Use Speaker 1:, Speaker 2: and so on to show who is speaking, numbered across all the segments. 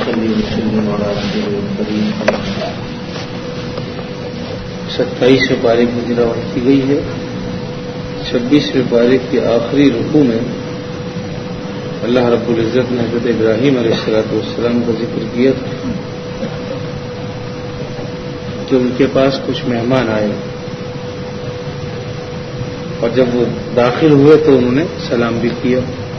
Speaker 1: صلی وسلم علی رسول الکریم.
Speaker 2: 27ویں پارے کی تلاوت کی گئی ہے. 26ویں پارے کے آخری رکوع میں اللہ رب العزت نے حضرت ابراہیم علیہ السلام کا ذکر کیا تھا کہ ان کے پاس کچھ مہمان آئے اور جب وہ داخل ہوئے تو انہوں نے سلام بھی کیا،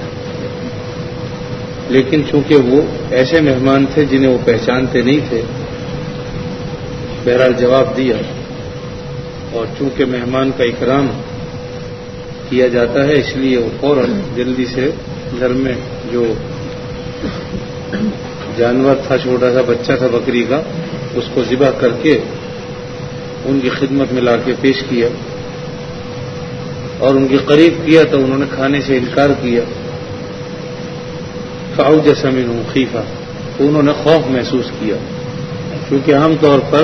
Speaker 2: لیکن چونکہ وہ ایسے مہمان تھے جنہیں وہ پہچانتے نہیں تھے، بہرحال جواب دیا. اور چونکہ مہمان کا اکرام کیا جاتا ہے اس لیے وہ فوراً جلدی سے گھر میں جو جانور تھا، چھوٹا سا بچہ تھا بکری کا، اس کو ذبح کر کے ان کی خدمت میں لا کے پیش کیا اور ان کے قریب کیا تو انہوں نے کھانے سے انکار کیا. فأوجس منهم خیفہ، تو انہوں نے خوف محسوس کیا، کیونکہ عام طور پر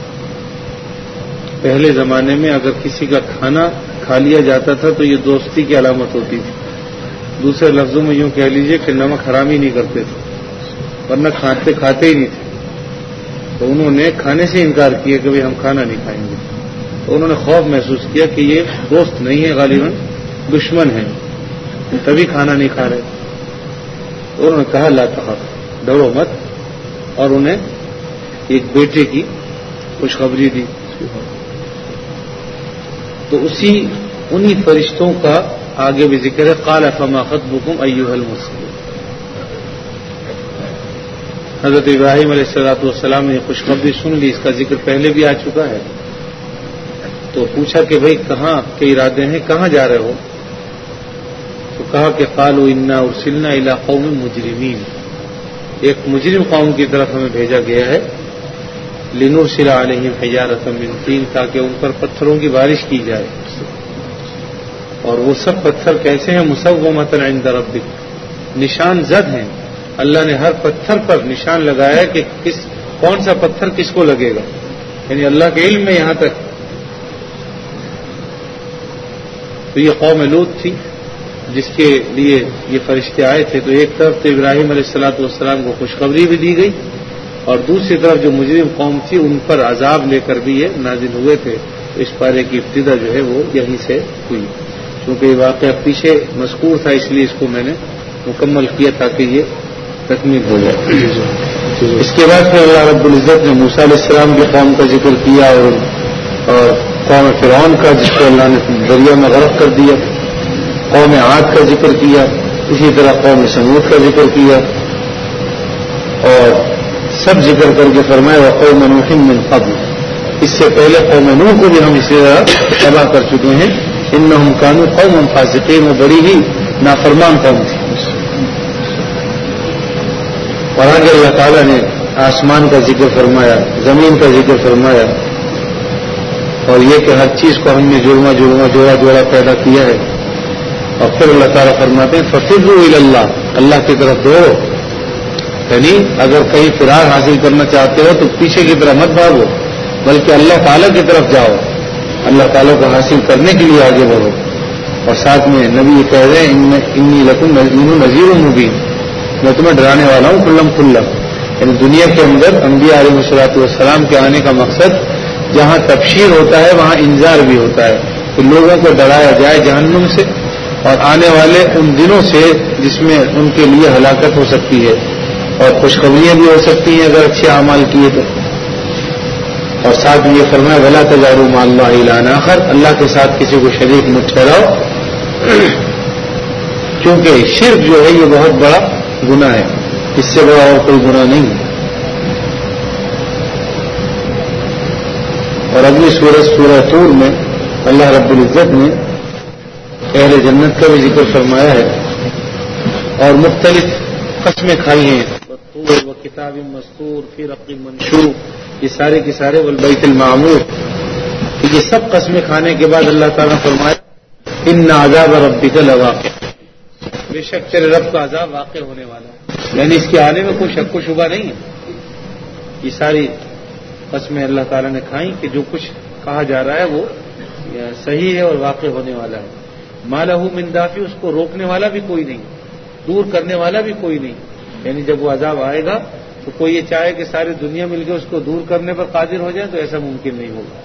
Speaker 2: پہلے زمانے میں اگر کسی کا کھانا کھا لیا جاتا تھا تو یہ دوستی کی علامت ہوتی تھی. دوسرے لفظوں میں یوں کہہ لیجئے کہ نمک حرام ہی نہیں کرتے تھے، ورنہ کھاتے ہی نہیں تھے. تو انہوں نے کھانے سے انکار کیا کہ ہم کھانا نہیں کھائیں گے. تو انہوں نے خوف محسوس کیا کہ یہ دوست نہیں ہے، غالباً دشمن ہے، تبھی کھانا نہیں کھا رہے. انہوں نے کہا لا تخف، ڈرو مت، اور انہیں ایک بیٹے کی خوشخبری دی. تو انہی فرشتوں کا آگے بھی ذکر ہے. قال فما خطبكم ایھا المرسلون. حضرت ابراہیم علیہ السلام نے خوشخبری سن لی، اس کا ذکر پہلے بھی آ چکا ہے. تو پوچھا کہ بھئی کہاں کے ارادے ہیں، کہاں جا رہے ہو؟ تو کہا کہ قالوا انا ارسلنا الى قوم مجرمین، ایک مجرم قوم کی طرف ہمیں بھیجا گیا ہے. لنرسل علیہم حجارۃ من طین، تاکہ ان پر پتھروں کی بارش کی جائے. اور وہ سب پتھر کیسے ہیں؟ مسومۃ عند ربک، نشان زد ہیں. اللہ نے ہر پتھر پر نشان لگایا کہ کون سا پتھر کس کو لگے گا، یعنی اللہ کے علم میں یہاں تک. تو یہ قوم لوط تھی جس کے لیے یہ فرشتے آئے تھے. تو ایک طرف تو ابراہیم علیہ السلام کو خوشخبری بھی دی گئی، اور دوسری طرف جو مجرم قوم تھی ان پر عذاب لے کر بھی یہ نازل ہوئے تھے. تو اس پارے کی ابتدا جو ہے وہ یہیں سے ہوئی. کیونکہ یہ واقعہ پیچھے مذکور تھا اس لیے اس کو میں نے مکمل کیا تاکہ یہ تکمیل ہو جائے. اس کے بعد پھر اللہ رب العزت نے موسیٰ علیہ السلام کی قوم کا ذکر کیا اور قوم فرعون کا جس کو اللہ نے دریا میں غرق کر دیا، قوم عاد کا ذکر کیا، اسی طرح قوم سمود کا ذکر کیا، اور سب ذکر کر کے فرمایا وقوم نوح من قبل، اس سے پہلے قوم نوح کو بھی ہم اسی طرح تباہ کر چکے ہیں. انہم کانوا قوما فاسقین، وہ بڑی ہی نافرمان قوم تھی. اور آگے اللہ تعالیٰ نے آسمان کا ذکر فرمایا، زمین کا ذکر فرمایا، اور یہ کہ ہر چیز کو ہم نے جوڑا پیدا کیا ہے. اور پھر اللہ تعالیٰ فرماتے ہیں ففروا الی اللہ، اللہ کی طرف دوڑو. یعنی اگر کہیں فرار حاصل کرنا چاہتے ہو تو پیچھے کی طرف مت بھاگو، بلکہ اللہ تعالیٰ کی طرف جاؤ، اللہ تعالیٰ کو حاصل کرنے کے لیے آگے بڑھو. اور ساتھ میں نبی یہ کہہ رہے ہیں انی لکم نذیر مبین، میں تمہیں ڈرانے والا ہوں کھلم کھلا. یعنی دنیا کے اندر انبیاء علیہ الصلوۃ والسلام کے آنے کا مقصد جہاں تبشیر ہوتا ہے وہاں انذار بھی ہوتا ہے، کہ لوگوں کو ڈرایا جائے جہنم سے اور آنے والے ان دنوں سے جس میں ان کے لیے ہلاکت ہو سکتی ہے، اور خوشخبریاں بھی ہو سکتی ہیں اگر اچھے اعمال کیے تو. اور ساتھ یہ فرمایا ولا تجعلوا مع اللہ الہا آخر، اللہ کے ساتھ کسی کو شریک مت ٹھہراؤ، کیونکہ شرک جو ہے یہ بہت بڑا گناہ ہے، اس سے بڑا اور کوئی گناہ نہیں ہے. اور اگلی سورہ طور میں اللہ رب العزت نے اہل جنت کا بھی ذکر فرمایا ہے اور مختلف قسمیں کھائی ہیں. و کتاب مستور فی رق منشور، یہ سارے کے سارے والبیت المعمور، یہ سب قسمیں کھانے کے بعد اللہ تعالیٰ نے فرمایا ان عذاب ربک لواقع، بے شک تیرے رب کا عذاب واقع ہونے والا ہے. یعنی اس کے آنے میں کوئی شک و شبہ نہیں ہے. یہ ساری قسمیں اللہ تعالیٰ نے کھائیں کہ جو کچھ کہا جا رہا ہے وہ صحیح ہے اور واقع ہونے والا ہے. ما لہ من دافع، اس کو روکنے والا بھی کوئی نہیں، دور کرنے والا بھی کوئی نہیں. یعنی جب وہ عذاب آئے گا تو کوئی یہ چاہے کہ ساری دنیا مل کے اس کو دور کرنے پر قادر ہو جائے تو ایسا ممکن نہیں ہوگا.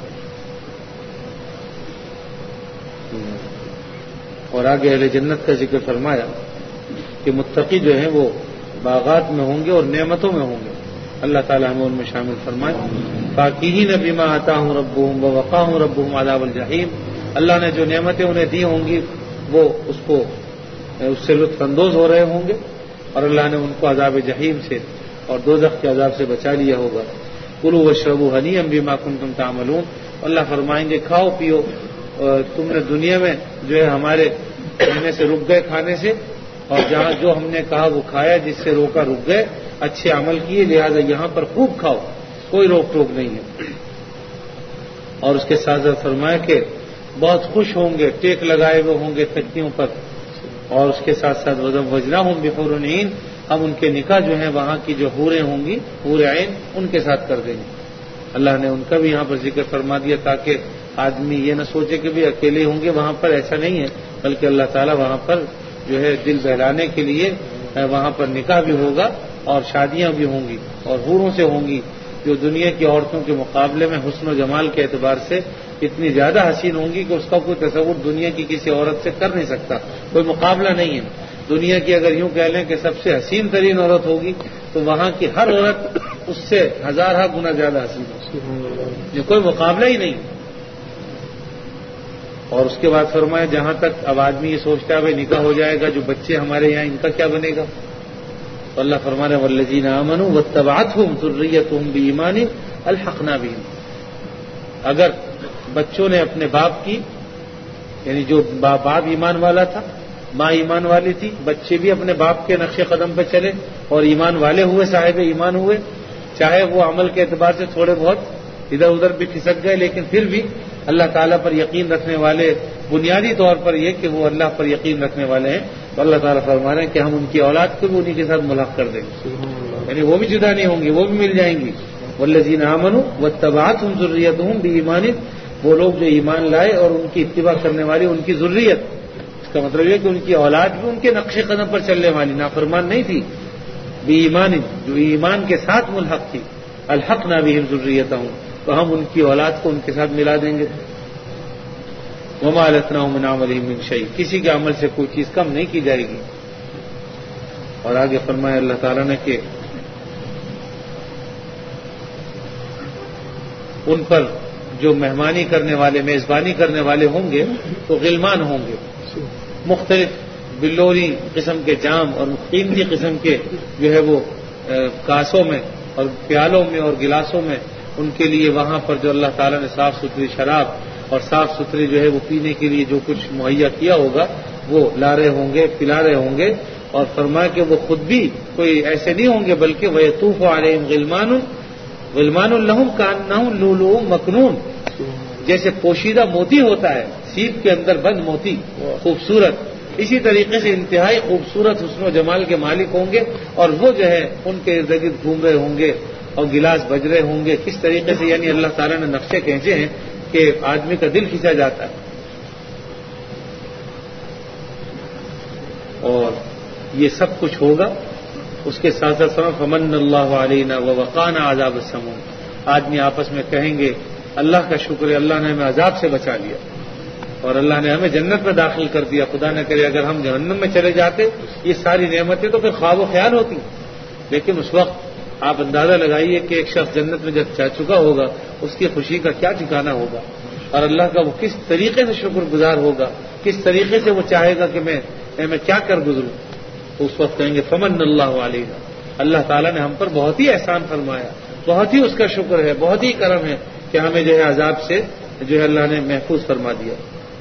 Speaker 2: اور آگے اہل جنت کا ذکر فرمایا کہ متقی جو ہیں وہ باغات میں ہوں گے اور نعمتوں میں ہوں گے. اللہ تعالیٰ ہمیں ان میں شامل فرمائے. فاکہین بما آتاہم ربہم ووقاہم ربہم عذاب الجحیم. اللہ نے جو نعمتیں انہیں دی ہوں گی وہ اس سے لطف اندوز ہو رہے ہوں گے اور اللہ نے ان کو عذاب جحیم سے اور دوزخ کے عذاب سے بچا لیا ہوگا. کلوا واشربوا ہنیئا بما کنتم تعملون. اللہ فرمائیں گے کھاؤ پیو، تم نے دنیا میں جو ہے ہمارے کہنے سے رک گئے کھانے سے، اور جہاں جو ہم نے کہا وہ کھایا، جس سے روکا رک گئے، اچھے عمل کیے، لہذا یہاں پر خوب کھاؤ، کوئی روک ٹوک نہیں ہے. اور اس کے ساتھ فرمایا کہ بہت خوش ہوں گے، ٹیک لگائے ہوئے ہوں گے تکیوں پر. اور اس کے ساتھ ساتھ وزناہم بحور عین، ہم ان کے نکاح جو ہیں وہاں کی جو حوریں ہوں گی، حور عین، ان کے ساتھ کر دیں گے. اللہ نے ان کا بھی یہاں پر ذکر فرما دیا تاکہ آدمی یہ نہ سوچے کہ بھی اکیلے ہوں گے وہاں پر، ایسا نہیں ہے، بلکہ اللہ تعالیٰ وہاں پر جو ہے دل بہلانے کے لیے وہاں پر نکاح بھی ہوگا اور شادیاں بھی ہوں گی اور حوروں سے ہوں گی جو دنیا کی عورتوں کے مقابلے میں حسن و جمال کے اعتبار سے اتنی زیادہ حسین ہوں گی کہ اس کا کوئی تصور دنیا کی کسی عورت سے کر نہیں سکتا، کوئی مقابلہ نہیں ہے. دنیا کی اگر یوں کہہ لیں کہ سب سے حسین ترین عورت ہوگی تو وہاں کی ہر عورت اس سے ہزارہ گنا زیادہ حسین ہوگی، جو کوئی مقابلہ ہی نہیں. اور اس کے بعد فرمایا جہاں تک اب آدمی یہ سوچتا ہے بھائی نکاح ہو جائے گا، جو بچے ہمارے یہاں ان کا کیا بنے گا؟ تو اللہ فرما رہے والذین آمنوا واتبعتهم ذریتهم بایمان الحقنا بهم. اگر بچوں نے اپنے باپ کی، یعنی جو باپ ایمان والا تھا، ماں ایمان والی تھی، بچے بھی اپنے باپ کے نقش قدم پہ چلے اور ایمان والے ہوئے، صاحب ایمان ہوئے، چاہے وہ عمل کے اعتبار سے تھوڑے بہت ادھر ادھر بھی کھسک گئے، لیکن پھر بھی اللہ تعالیٰ پر یقین رکھنے والے، بنیادی طور پر یہ کہ وہ اللہ پر یقین رکھنے والے ہیں، تو اللہ تعالیٰ فرما رہے ہیں کہ ہم ان کی اولاد کو بھی انہی کے ساتھ ملحق کر دیں گے، یعنی وہ بھی جدا نہیں ہوں گی، وہ بھی مل جائیں گی. والذین آمنوا واتبعتهم ذریتهم بایمان، وہ لوگ جو ایمان لائے اور ان کی اتباع کرنے والی ان کی ذریت، اس کا مطلب یہ کہ ان کی اولاد بھی ان کے نقش قدم پر چلنے والی، نافرمان نہیں تھی. بایمان، جو ایمان کے ساتھ ملحق تھی. الحقنا بہم ذریتهم، تو ہم ان کی اولاد کو ان کے ساتھ ملا دیں گے. وما لتناهم من عملهم من شيء، کسی کے عمل سے کوئی چیز کم نہیں کی جائے گی. اور آگے فرمایا اللہ تعالیٰ نے کہ ان پر جو مہمانی کرنے والے، میزبانی کرنے والے ہوں گے تو غلمان ہوں گے، مختلف بلوری قسم کے جام اور قیمتی قسم کے جو ہے وہ کاسوں میں اور پیالوں میں اور گلاسوں میں ان کے لیے وہاں پر جو اللہ تعالیٰ نے صاف ستھری شراب اور صاف ستھری جو ہے وہ پینے کے لیے جو کچھ مہیا کیا ہوگا وہ لا رہے ہوں گے، پلا رہے ہوں گے. اور فرمایا کہ وہ خود بھی کوئی ایسے نہیں ہوں گے بلکہ وَيَطُوفُ عَلَيْهِمْ غِلْمَانٌ لَهُمْ كَأَنَّهُمْ لُؤْلُؤٌ مَكْنُونٌ، جیسے پوشیدہ موتی ہوتا ہے، سیپ کے اندر بند موتی، خوبصورت، اسی طریقے سے انتہائی خوبصورت حسن و جمال کے مالک ہوں گے اور وہ جو ہے ان کے ارد گرد گھوم رہے ہوں گے اور گلاس بج رہے ہوں گے. کس طریقے سے، یعنی اللہ تعالیٰ نے نقشے کھینچے ہیں کہ آدمی کا دل کھینچا جاتا ہے. اور یہ سب کچھ ہوگا. اس کے ساتھ ساتھ فمن اللہ علینا ووقانا عذاب السموم، آدمی آپس میں کہیں گے اللہ کا شکر ہے، اللہ نے ہمیں عذاب سے بچا لیا اور اللہ نے ہمیں جنت میں داخل کر دیا. خدا نہ کرے اگر ہم جہنم میں چلے جاتے یہ ساری نعمتیں تو پھر خواب و خیال ہوتی. لیکن اس وقت آپ اندازہ لگائیے کہ ایک شخص جنت میں جب جا چکا ہوگا اس کی خوشی کا کیا ٹھکانہ ہوگا اور اللہ کا وہ کس طریقے سے شکر گزار ہوگا، کس طریقے سے وہ چاہے گا کہ میں کیا کر گزروں. تو اس وقت کہیں گے فمن اللہ علینا، اللہ تعالیٰ نے ہم پر بہت ہی احسان فرمایا، بہت ہی اس کا شکر ہے، بہت ہی کرم ہے کہ ہمیں جو ہے عذاب سے جو ہے اللہ نے محفوظ فرما دیا.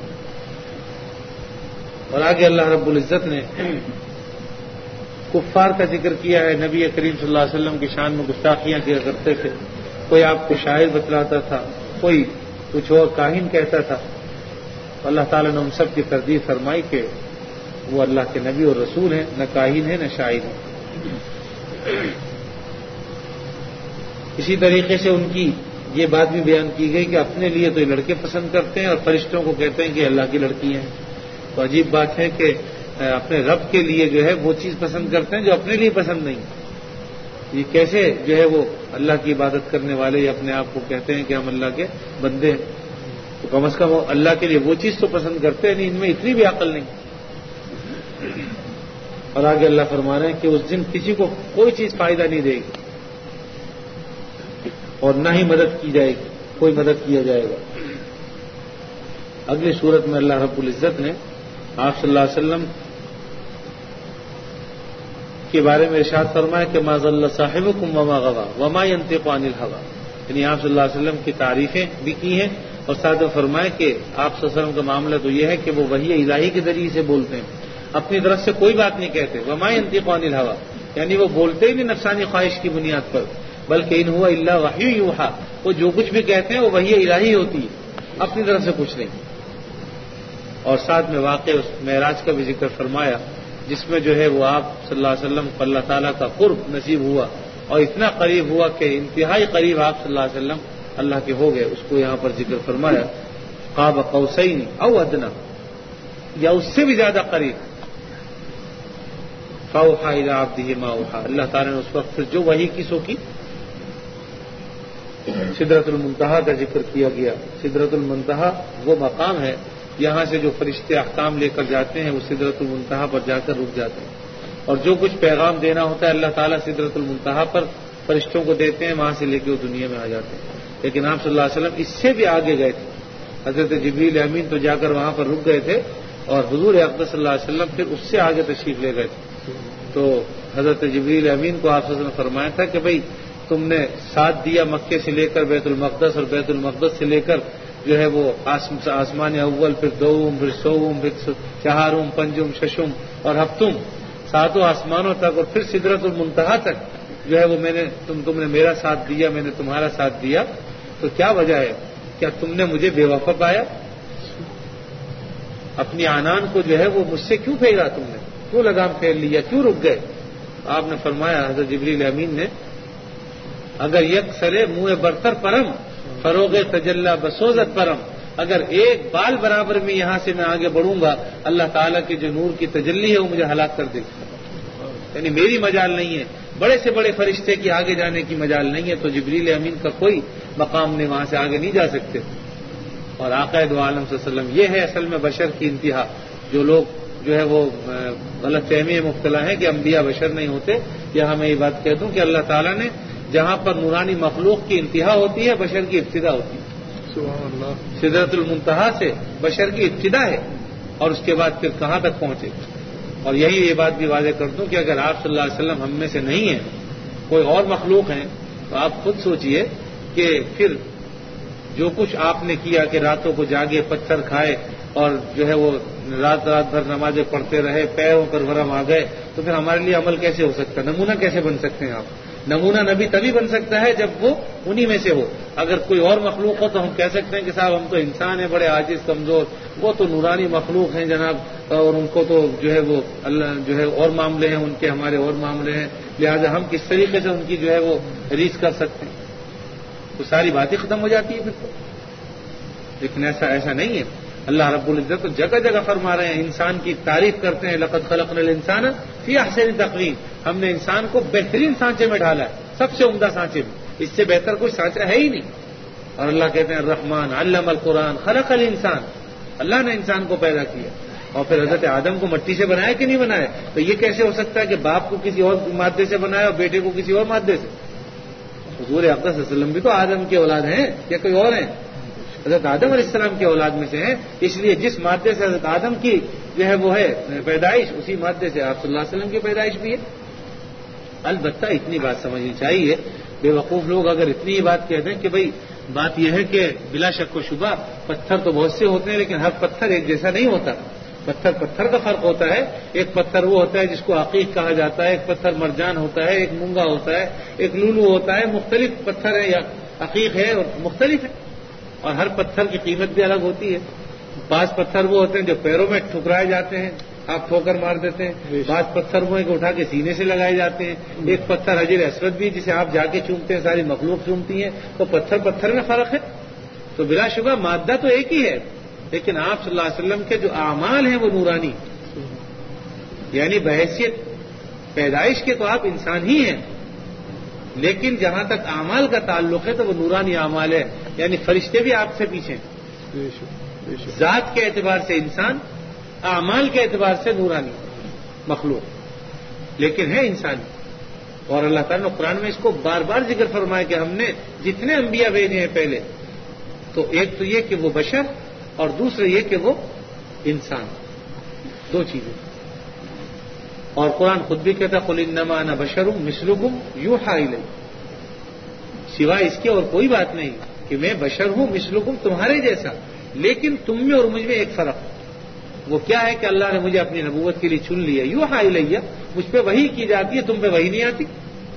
Speaker 2: اور آگے اللہ رب العزت نے کفار کا ذکر کیا ہے. نبی کریم صلی اللہ علیہ وسلم کی شان میں گستاخیاں کیا کرتے تھے، کوئی آپ کو شاعر بتلاتا تھا، کوئی کچھ اور کاہن کہتا تھا. اللہ تعالیٰ نے ان سب کی تردید فرمائی کہ وہ اللہ کے نبی اور رسول ہیں، نہ کاہن ہیں نہ شاعر ہیں. اسی طریقے سے ان کی یہ بات بھی بیان کی گئی کہ اپنے لیے تو یہ لڑکے پسند کرتے ہیں اور فرشتوں کو کہتے ہیں کہ اللہ کی لڑکی ہیں. تو عجیب بات ہے کہ اپنے رب کے لیے جو ہے وہ چیز پسند کرتے ہیں جو اپنے لیے پسند نہیں. یہ کیسے جو ہے وہ اللہ کی عبادت کرنے والے یا اپنے آپ کو کہتے ہیں کہ ہم اللہ کے بندے ہیں؟ تو کم از کم وہ اللہ کے لیے وہ چیز تو پسند کرتے ہیں نہیں، ان میں اتنی بھی عقل نہیں۔ اور آگے اللہ فرما رہے ہیں کہ اس دن کسی کو کوئی چیز فائدہ نہیں دے گی اور نہ ہی مدد کی جائے گی، کوئی مدد کیا جائے گا۔ اگلی صورت میں اللہ رب العزت نے آپ صلی اللہ علیہ وسلم کے بارے میں ارشاد فرمایا کہ ما ضل صاحبکم وما غوا وما ينطق عن الهوى، یعنی آپ صلی اللہ علیہ وسلم کی تعریفیں بھی کی ہیں اور ساتھ میں فرمایا کہ آپ صلی اللہ علیہ وسلم کا معاملہ تو یہ ہے کہ وہ وحی الہی کے ذریعے سے بولتے ہیں، اپنی طرف سے کوئی بات نہیں کہتے۔ وما ينطق عن الهوى، یعنی وہ بولتے ہی نہیں نفسانی خواہش کی بنیاد پر، بلکہ ان هو الا وحی یوحى، وہ جو کچھ بھی کہتے ہیں وہ وحی الہی ہوتی ہے، اپنی طرف سے کچھ نہیں۔ اور ساتھ میں واقع اس معراج کا بھی ذکر فرمایا جس میں جو ہے وہ آپ صلی اللہ علیہ وسلم کو اللہ تعالیٰ کا قرب نصیب ہوا اور اتنا قریب ہوا کہ انتہائی قریب آپ صلی اللہ علیہ وسلم اللہ کے ہو گئے، اس کو یہاں پر ذکر فرمایا قاب قوسین او ادنا، یا اس سے بھی زیادہ قریب۔ فاوحى الى عبده ما اوحى، اللہ تعالیٰ نے اس وقت پھر جو وحی کی سو کی۔ سدرۃ المنتہا کا ذکر کیا گیا۔ سدرۃ المنتہا وہ مقام ہے یہاں سے جو فرشتے احکام لے کر جاتے ہیں وہ سدرۃ المنتہا پر جا کر رک جاتے ہیں، اور جو کچھ پیغام دینا ہوتا ہے اللہ تعالیٰ سدرۃ المنتہا پر فرشتوں کو دیتے ہیں، وہاں سے لے کے وہ دنیا میں آ جاتے ہیں۔ لیکن آپ صلی اللہ علیہ وسلم اس سے بھی آگے گئے تھے، حضرت جبریل امین تو جا کر وہاں پر رک گئے تھے اور حضور اقدس صلی اللہ علیہ وسلم پھر اس سے آگے تشریف لے گئے تھے۔ تو حضرت جبریل امین کو آپ صلی اللہ علیہ وسلم نے فرمایا تھا کہ بھئی تم نے ساتھ دیا مکے سے لے کر بیت المقدس اور بیت المقدس سے لے کر جو ہے وہ آسمان اول، پھر دوم، پھر سوم، پھر چہارم، پنجم، ششم اور ہفتم، ساتوں آسمانوں تک اور پھر سدرۃ المنتہا تک جو ہے وہ میں نے تم نے میرا ساتھ دیا، میں نے تمہارا ساتھ دیا، تو کیا وجہ ہے؟ کیا تم نے مجھے بے وفا پایا؟ اپنی عنان کو جو ہے وہ مجھ سے کیوں پھیرا تم نے؟ کیوں لگام پھیر لیا؟ کیوں رک گئے؟ آپ نے فرمایا حضرت جبریل امین نے اگر یک سرے منہ برتر پرم فروغ تجلا بسوزت پرم، اگر ایک بال برابر میں یہاں سے میں آگے بڑھوں گا اللہ تعالیٰ کی جو نور کی تجلی ہے وہ مجھے ہلاک کر دے گا، یعنی میری مجال نہیں ہے، بڑے سے بڑے فرشتے کی آگے جانے کی مجال نہیں ہے، تو جبریل امین کا کوئی مقام نہیں، وہاں سے آگے نہیں جا سکتے۔ اور آقا دو عالم صلی اللہ علیہ وسلم یہ ہے اصل میں بشر کی انتہا۔ جو لوگ جو ہے وہ غلط فہمی میں مبتلا ہیں کہ انبیاء بشر نہیں ہوتے، یا میں یہ بات کہہ دوں کہ اللہ تعالیٰ نے جہاں پر نورانی مخلوق کی انتہا ہوتی ہے بشر کی ابتدا ہوتی ہے۔
Speaker 1: سبحان اللہ۔
Speaker 2: سدرۃ المنتہا سے بشر کی ابتدا ہے اور اس کے بعد پھر کہاں تک پہنچے۔ اور یہی یہ بات بھی واضح کر دوں کہ اگر آپ صلی اللہ علیہ وسلم ہم میں سے نہیں ہیں، کوئی اور مخلوق ہیں، تو آپ خود سوچئے کہ پھر جو کچھ آپ نے کیا کہ راتوں کو جاگے، پتھر کھائے اور جو ہے وہ رات بھر نمازیں پڑھتے رہے، پیروں پر ورم آ گئے، تو پھر ہمارے لیے عمل کیسے ہو سکتا ہے؟ نمونہ کیسے بن سکتے ہیں آپ؟ نمونہ نبی تبھی بن سکتا ہے جب وہ انہی میں سے ہو۔ اگر کوئی اور مخلوق ہو تو ہم کہہ سکتے ہیں کہ صاحب ہم تو انسان ہیں، بڑے عاجز کمزور، وہ تو نورانی مخلوق ہیں جناب، اور ان کو تو جو ہے وہ اللہ جو ہے اور معاملے ہیں ان کے، ہمارے اور معاملے ہیں، لہذا ہم کس طریقے سے ان کی جو ہے وہ ریس کر سکتے ہیں؟ تو ساری باتیں ختم ہو جاتی ہیں پھر تو۔ لیکن ایسا نہیں ہے۔ اللہ رب العزت تو جگہ جگہ فرما رہے ہیں، انسان کی تعریف کرتے ہیں، لقد خلقنا الانسان فی احسن تقویم، ہم نے انسان کو بہترین سانچے میں ڈالا ہے، سب سے عمدہ سانچے میں، اس سے بہتر کوئی سانچہ ہے ہی نہیں۔ اور اللہ کہتے ہیں الرحمن علم القرآن خلق الانسان، اللہ نے انسان کو پیدا کیا، اور پھر حضرت آدم کو مٹی سے بنایا کہ نہیں بنایا؟ تو یہ کیسے ہو سکتا ہے کہ باپ کو کسی اور مادے سے بنایا اور بیٹے کو کسی اور مادے سے؟ حضور اقدس صلی اللہ علیہ وسلم بھی تو آدم کی اولاد ہیں یا کوئی اور ہیں؟ حضرت آدم علیہ السلام کی اولاد میں سے ہیں، اس لیے جس مادے سے حضرت آدم کی جو ہے وہ ہے پیدائش، اسی مادے سے آپ صلی اللہ علیہ وسلم کی پیدائش بھی ہے۔ البتہ اتنی بات سمجھنی چاہیے، بے وقوف لوگ اگر اتنی ہی بات کہتے ہیں کہ بھئی بات یہ ہے کہ بلا شک و شبہ پتھر تو بہت سے ہوتے ہیں لیکن ہر پتھر ایک جیسا نہیں ہوتا، پتھر کا فرق ہوتا ہے۔ ایک پتھر وہ ہوتا ہے جس کو عقیق کہا جاتا ہے، ایک پتھر مرجان ہوتا ہے، ایک مونگا ہوتا ہے، ایک لولو ہوتا ہے، مختلف پتھر ہے، یا عقیق ہے اور مختلف ہے، اور ہر پتھر کی قیمت بھی الگ ہوتی ہے۔ بعض پتھر وہ ہوتے ہیں جو پیروں میں ٹھکرائے جاتے ہیں، آپ ٹھوکر مار دیتے ہیں، بعض پتھر وہ ہیں کہ اٹھا کے سینے سے لگائے جاتے ہیں، ایک پتھر حجر اسود بھی جسے آپ جا کے چومتے ہیں، ساری مخلوق چومتی ہیں، تو پتھر میں فرق ہے۔ تو بلا شبہ مادہ تو ایک ہی ہے، لیکن آپ صلی اللہ علیہ وسلم کے جو اعمال ہیں وہ نورانی، یعنی بحیثیت پیدائش کے تو آپ انسان ہی ہیں، لیکن جہاں تک اعمال کا تعلق ہے تو وہ نورانی اعمال ہے، یعنی فرشتے بھی آپ سے پیچھے ہیں، ذات کے اعتبار سے انسان، اعمال کے اعتبار سے نورانی مخلوق، لیکن ہے انسانی۔ اور اللہ تعالیٰ نے قرآن میں اس کو بار بار ذکر فرمایا کہ ہم نے جتنے انبیاء بھیجے ہیں پہلے، تو ایک تو یہ کہ وہ بشر اور دوسرا یہ کہ وہ انسان، دو چیزیں۔ اور قرآن خود بھی کہتا قل انما انا بشر مثلکم یوحی الی، سوائے اس کے اور کوئی بات نہیں کہ میں بشر ہوں مثلکم تمہارے جیسا، لیکن تم میں اور مجھ میں ایک فرق ہے، وہ کیا ہے کہ اللہ نے مجھے اپنی نبوت کے لیے چن لیا، یوحی الی، مجھ پہ وحی کی جاتی ہے، تم پہ وحی نہیں آتی۔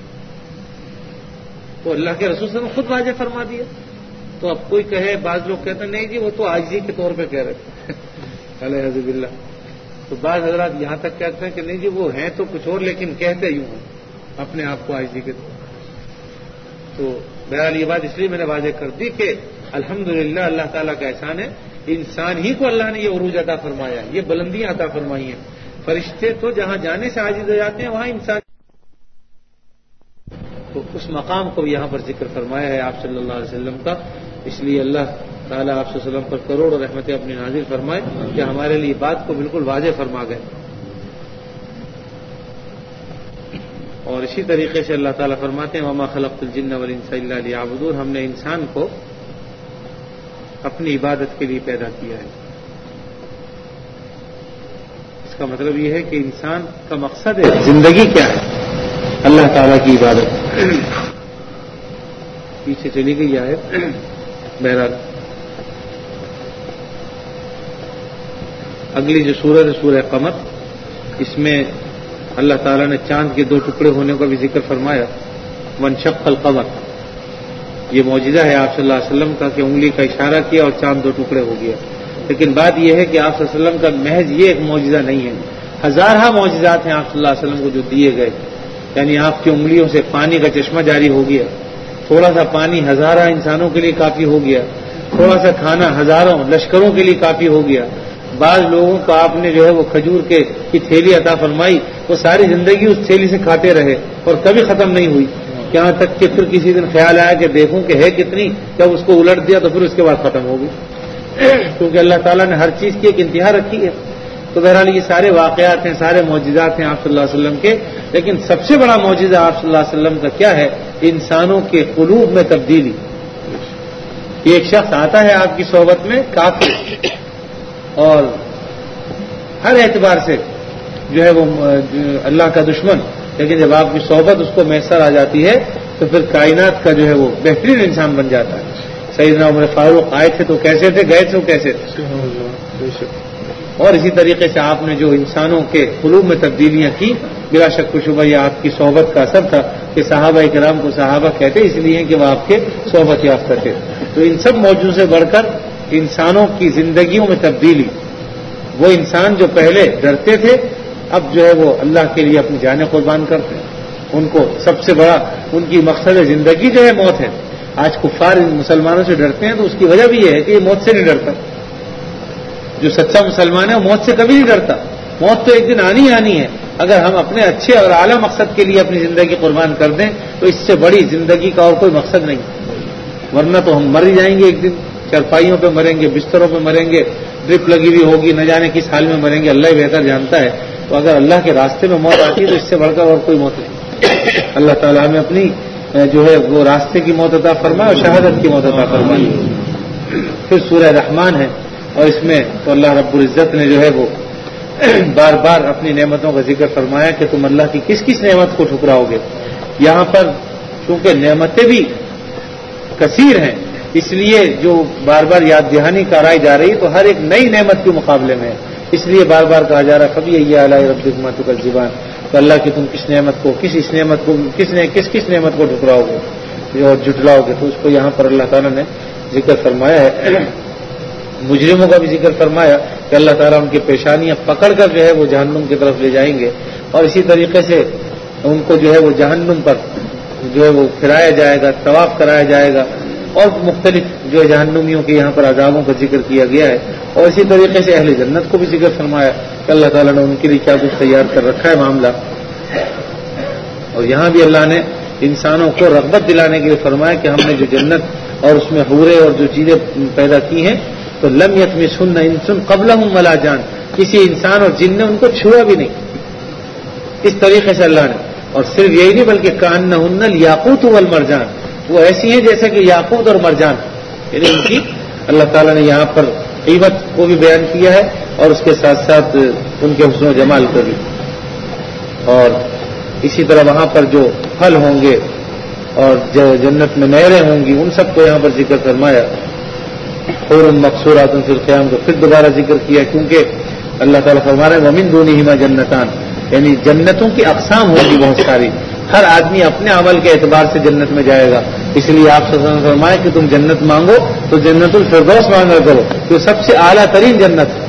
Speaker 2: تو اللہ کے رسول صلی اللہ علیہ وسلم خود واضح فرما دیا۔ تو اب کوئی کہے، بعض لوگ کہتے ہیں نہیں جی وہ تو عاجزی کے طور پہ کہہ رہے تھے الحمد باللہ، تو بعض حضرات یہاں تک کہتے ہیں کہ نہیں جی وہ ہیں تو کچھ اور لیکن کہتے یوں ہیں اپنے آپ کو عاجزی کے طور پر۔ تو بہرحال یہ بات اس لیے میں نے واضح کر دی کہ الحمدللہ اللہ تعالیٰ کا احسان ہے، انسان ہی کو اللہ نے یہ عروج عطا فرمایا ہے، یہ بلندیاں عطا فرمائی ہیں۔ فرشتے تو جہاں جانے سے عاجز ہو جاتے ہیں وہاں انسان، تو اس مقام کو یہاں پر ذکر فرمایا ہے آپ صلی اللہ علیہ وسلم کا، اس لیے اللہ تعالیٰ آپ صلی اللہ علیہ وسلم پر کروڑوں رحمتیں اپنی نازل فرمائے کہ ہمارے لیے بات کو بالکل واضح فرما گئے۔ اور اسی طریقے سے اللہ تعالیٰ فرماتے ہیں وما خلقت الجن والانس الا لیعبدون، ہم نے انسان کو اپنی عبادت کے لیے پیدا کیا ہے۔ اس کا مطلب یہ ہے کہ انسان کا مقصد ہے، زندگی کیا ہے؟ اللہ تعالیٰ کی عبادت۔ پیچھے چلی گئی ہے بہرحال اگلی جو سورت ہے سورہ قمر، اس میں اللہ تعالیٰ نے چاند کے دو ٹکڑے ہونے کا بھی ذکر فرمایا، وانشق القمر، یہ معجزہ ہے آپ صلی اللہ علیہ وسلم کا کہ انگلی کا اشارہ کیا اور چاند دو ٹکڑے ہو گیا۔ لیکن بات یہ ہے کہ آپ صلی اللہ علیہ وسلم کا محض یہ ایک معجزہ نہیں ہے، ہزارہ معجزات ہیں آپ صلی اللہ علیہ وسلم کو جو دیے گئے، یعنی آپ کی انگلیوں سے پانی کا چشمہ جاری ہو گیا، تھوڑا سا پانی ہزارہ انسانوں کے لیے کافی ہو گیا، تھوڑا سا کھانا ہزاروں لشکروں کے لیے کافی ہو گیا، بعض لوگوں کو آپ نے جو ہے وہ کھجور کی تھیلی عطا فرمائی، وہ ساری زندگی اس تھیلی سے کھاتے رہے اور کبھی ختم نہیں ہوئی، یہاں تک کہ پھر کسی دن خیال آیا کہ دیکھوں کہ ہے کتنی، جب اس کو الٹ دیا تو پھر اس کے بعد ختم ہو گئی، کیونکہ اللہ تعالیٰ نے ہر چیز کی ایک انتہا رکھی ہے۔ تو بہرحال یہ سارے واقعات ہیں، سارے معجزات ہیں آپ صلی اللہ علیہ وسلم کے، لیکن سب سے بڑا معجزہ آپ صلی اللہ علیہ وسلم کا کیا ہے؟ انسانوں کے قلوب میں تبدیلی۔ ایک شخص آتا ہے آپ کی صحبت میں کافر اور ہر اعتبار سے جو ہے وہ اللہ کا دشمن، لیکن جب آپ کی صحبت اس کو میسر آ جاتی ہے تو پھر کائنات کا جو ہے وہ بہترین انسان بن جاتا ہے۔ سیدنا عمر فاروق آئے تھے تو کیسے تھے، گئے تھے تو کیسے تھے۔ اور اسی طریقے سے آپ نے جو انسانوں کے قلوب میں تبدیلیاں کی، بلا شک و شبہ یہ آپ کی صحبت کا اثر تھا کہ صحابہ کرام کو صحابہ کہتے اس لیے کہ وہ آپ کے صحبت یافتہ تھے۔ تو ان سب موضوع سے بڑھ کر انسانوں کی زندگیوں میں تبدیلی، وہ انسان جو پہلے ڈرتے تھے اب جو ہے وہ اللہ کے لیے اپنی جانیں قربان کرتے ہیں۔ ان کو سب سے بڑا ان کی مقصد زندگی جو ہے موت ہے۔ آج کفار مسلمانوں سے ڈرتے ہیں تو اس کی وجہ بھی یہ ہے کہ یہ موت سے نہیں ڈرتا۔ جو سچا مسلمان ہے وہ موت سے کبھی نہیں ڈرتا، موت تو ایک دن آنی آنی ہے۔ اگر ہم اپنے اچھے اور اعلیٰ مقصد کے لیے اپنی زندگی قربان کر دیں تو اس سے بڑی زندگی کا اور کوئی مقصد نہیں، ورنہ تو ہم مر ہی جائیں گے ایک دن، چرپائیوں پہ مریں گے، بستروں پہ مریں گے، ڈرپ لگی ہوئی ہوگی، نہ جانے کس حال میں مریں گے، اللہ ہی بہتر جانتا ہے۔ تو اگر اللہ کے راستے میں موت آتی ہے تو اس سے بڑھ کر اور کوئی موت نہیں۔ اللہ تعالیٰ ہمیں اپنی جو ہے وہ راستے کی موت عطا فرمائے اور شہادت کی موت عطا فرمائے۔ پھر سورہ رحمان ہے اور اس میں تو اللہ رب العزت نے جو ہے وہ بار بار اپنی نعمتوں کا ذکر فرمایا کہ تم اللہ کی کس کس نعمت کو ٹھکراؤ گے۔ یہاں پر چونکہ نعمتیں بھی کثیر ہیں اس لیے جو بار بار یاد دہانی کرائی جا رہی تو ہر ایک نئی نعمت کے مقابلے میں، اس لیے بار بار کہا جا رہا ہے کبھی یہ اعلیٰ ربکما تکذبان، تو اللہ کی تم کس نعمت کو کس نعمت کو ٹھکراؤ گے اور جھٹلاؤ گے، تو اس کو یہاں پر اللہ تعالیٰ نے ذکر فرمایا ہے۔ مجرموں کا بھی ذکر فرمایا کہ اللہ تعالیٰ ان کی پیشانیاں پکڑ کر جو ہے وہ جہنم کی طرف لے جائیں گے، اور اسی طریقے سے ان کو جو ہے وہ جہنم پر جو ہے وہ پھرایا جائے گا، طواف کرایا جائے گا، اور مختلف جو ہے جہنمیوں کے یہاں پر عذابوں کا ذکر کیا گیا ہے۔ اور اسی طریقے سے اہل جنت کو بھی ذکر فرمایا کہ اللہ تعالیٰ نے ان کے لیے کیا کچھ تیار کر رکھا ہے معاملہ۔ اور یہاں بھی اللہ نے انسانوں کو رغبت دلانے کے لیے فرمایا کہ ہم نے جو جنت اور اس میں حورے اور جو چیزیں پیدا کی ہیں تو لم یطمثہن انس قبلہم ولا جان، کسی انسان اور جن نے ان کو چھوا بھی نہیں، اس طریقے سے اللہ نے. اور صرف یہی نہیں بلکہ کأنہن الیاقوت والمرجان، وہ ایسی ہیں جیسا کہ یاقوت اور مرجان، یعنی ان کی اللہ تعالیٰ نے یہاں پر قیمت کو بھی بیان کیا ہے اور اس کے ساتھ ساتھ ان کے حسن و جمال کو بھی. اور اسی طرح وہاں پر جو پھل ہوں گے اور جنت میں نہریں ہوں گی ان سب کو یہاں پر ذکر فرمایا. حور مقصورات فی الخیام کو پھر دوبارہ ذکر کیا کیونکہ اللہ تعالیٰ فرما رہے ہیں ومن دونہما جنتان، یعنی جنتوں کی اقسام ہوں گی بہت ساری، ہر آدمی اپنے عمل کے اعتبار سے جنت میں جائے گا. اس لیے آپ صلی اللہ علیہ وسلم نے فرمایا کہ تم جنت مانگو تو جنت الفردوس مانگا کرو، جو سب سے اعلیٰ ترین جنت ہے.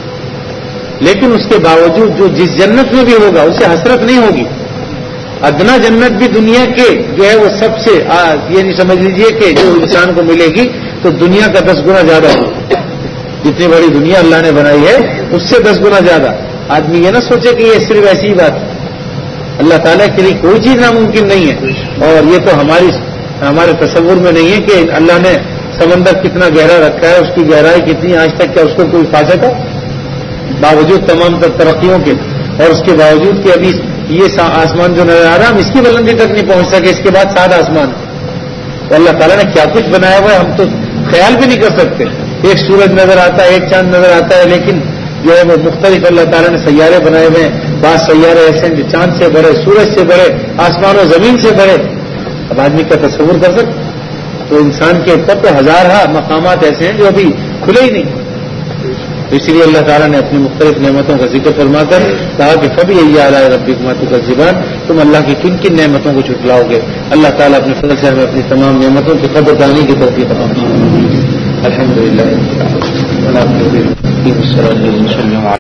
Speaker 2: لیکن اس کے باوجود جو جس جنت میں بھی ہوگا اسے حسرت نہیں ہوگی. ادنا جنت بھی دنیا کے جو ہے وہ سب سے یہ نہیں سمجھ لیجئے کہ جو انسان کو ملے گی تو دنیا کا 10 گنا زیادہ ہوگا. جتنی بڑی دنیا اللہ نے بنائی ہے اس سے 10 گنا زیادہ. آدمی یہ نہ سوچے کہ یہ صرف ایسی ہی بات ہے، اللہ تعالیٰ کے لیے کوئی چیز ناممکن نہیں ہے. اور یہ تو ہمارے تصور میں نہیں ہے کہ اللہ نے سمندر کتنا گہرا رکھا ہے، اس کی گہرائی کتنی، آج تک کیا اس کو کوئی پا سکا؟ باوجود تمام ترقیوں کے اور اس کے باوجود کہ ابھی یہ آسمان جو نظر آ رہا ہے ہم اس کی بلندی تک نہیں پہنچ سکے، اس کے بعد 7 آسمان. تو اللہ تعالیٰ نے کیا کچھ بنایا ہوا ہے ہم تو خیال بھی نہیں کر سکتے. ایک سورج نظر آتا ہے، ایک چاند نظر آتا ہے، لیکن جو ہے وہ مختلف اللہ تعالیٰ نے سیارے بنائے ہوئے ہیں. بعض سیارے ایسے ہیں جو چاند سے بڑے، سورج سے بڑے، آسمان و زمین سے بڑے. اب آدمی کا تصور کر سکتے؟ تو انسان کے اوپر تو ہزارہ مقامات ایسے ہیں جو ابھی کھلے ہی نہیں. اس لیے اللہ تعالیٰ نے اپنی مختلف نعمتوں کا ذکر فرما کر کہا کہ فبأي آلاء ربكما تكذبان، تم اللہ کی کن کن نعمتوں کو جھٹلاؤ گے. اللہ تعالیٰ اپنے فضل سے ہمیں اپنی تمام نعمتوں کی قدر کرنے کی توفیق عطا فرمائے. الحمدللہ.